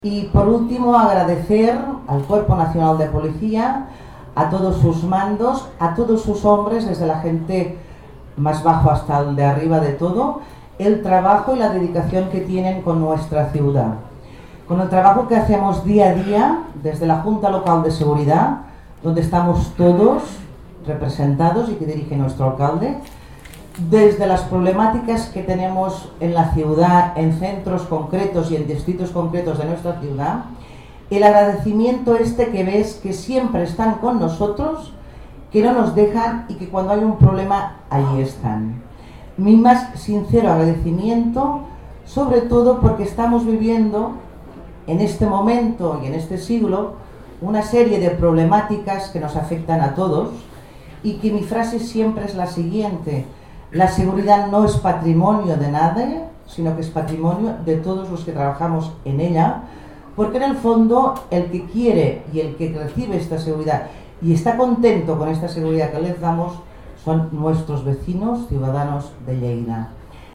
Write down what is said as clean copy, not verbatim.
Y por último, agradecer al Cuerpo Nacional de Policía, a todos sus mandos, a todos sus hombres, desde la gente más bajo hasta el de arriba de todo, el trabajo y la dedicación que tienen con nuestra ciudad. Con el trabajo que hacemos día a día desde la Junta Local de Seguridad, donde estamos todos representados y que dirige nuestro alcalde, desde las problemáticas que tenemos en la ciudad, en centros concretos y en distritos concretos de nuestra ciudad, el agradecimiento que ves que siempre están con nosotros, que no nos dejan y que cuando hay un problema, ahí están. Mi más sincero agradecimiento, sobre todo porque estamos viviendo en este momento y en este siglo una serie de problemáticas que nos afectan a todos y que mi frase siempre es la siguiente: la seguridad no es patrimonio de nadie, sino que es patrimonio de todos los que trabajamos en ella, porque en el fondo el que quiere y el que recibe esta seguridad y está contento con esta seguridad que les damos son nuestros vecinos, ciudadanos de Lleida.